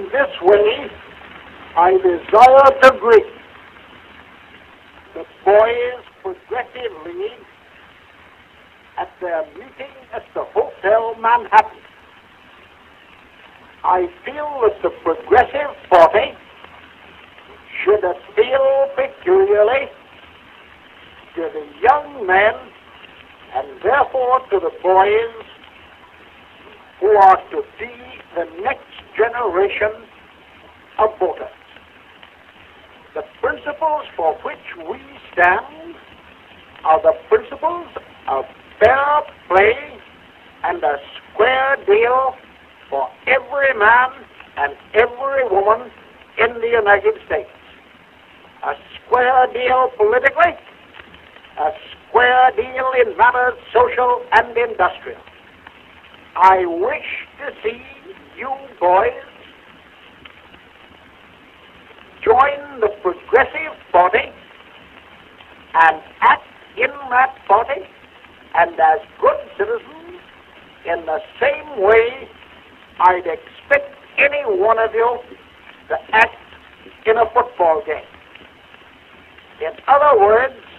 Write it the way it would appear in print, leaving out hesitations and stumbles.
this way, I desire to greet the Boys Progressive League at their meeting at the Hotel Manhattan. I feel that the Progressive Party should appeal peculiarly to the young men and therefore to the boys who are to be the next generation of voters. The principles for which we stand are the principles of fair play and a square deal for every man and every woman in the United States. A square deal politically, a square deal in matters social and industrial. I wish to see you boys join the Progressive Party and act in that party and as good citizens in the same way I'd expect any one of you to act in a football game. In other words,